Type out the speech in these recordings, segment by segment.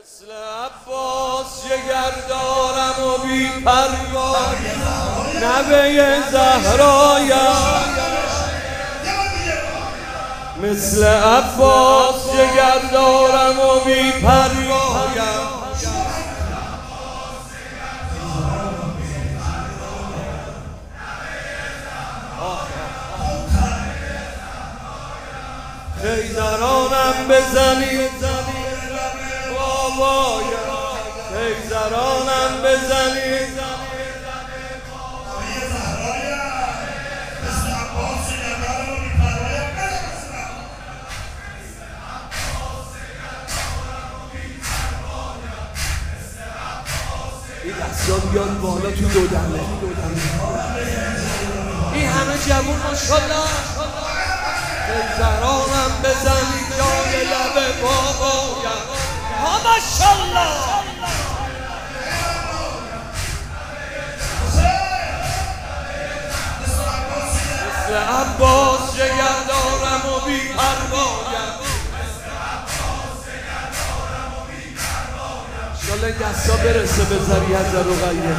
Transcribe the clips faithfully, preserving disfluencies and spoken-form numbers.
مثل عباس جگر دارم و بی پروا نوه زهرایم، مثل عباس جگر دارم و بی پروایم، خیزرانم بزنید بابایم، خیزرانم بزنید این دستا بیان بالا تو دو دمه، این همه جوون ماشالله، خیزرانم بزنید جای لب بابایم، ها ماشالله. مثل عباس جگر دارم و بی پروایم، انشالله این دستا برسه به ذریعت رقیه.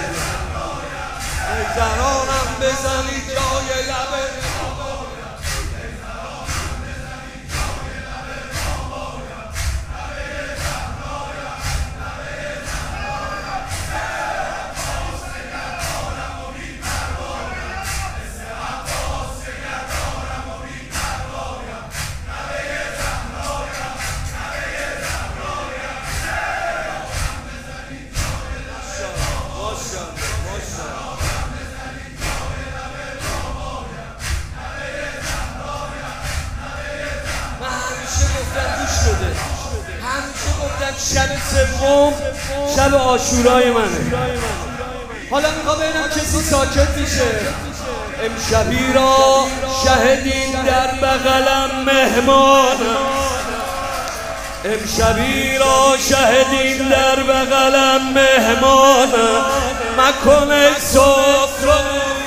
خیزرانم بزنید جای لب همیشه گفتن شب سوم شب عاشورای منه. حالا میخوام ببینم کسی ساکت میشه. امشبی را شهدین در بغلم مهمانم، امشبی را شهدین در بغلم مهمانم، مکنه صبح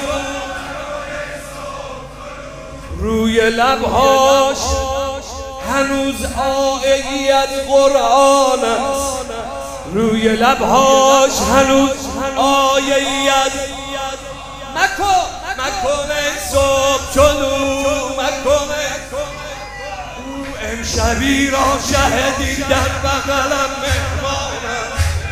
روی لبهاش هنوز آیت قرآن است، روی لبهاش هنوز آیت مکن مکنه صبح چلو مکنه. او امشبی را شهدی در بغلم مهمانم،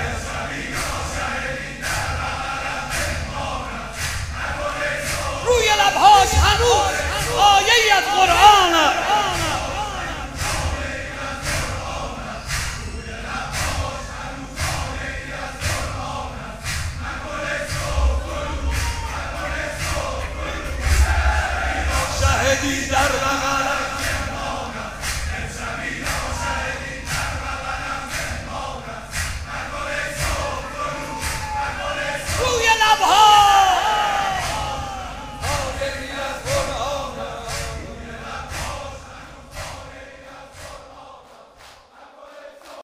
روی لبهاش هنوز آیت قرآن است. شهدی در بغلم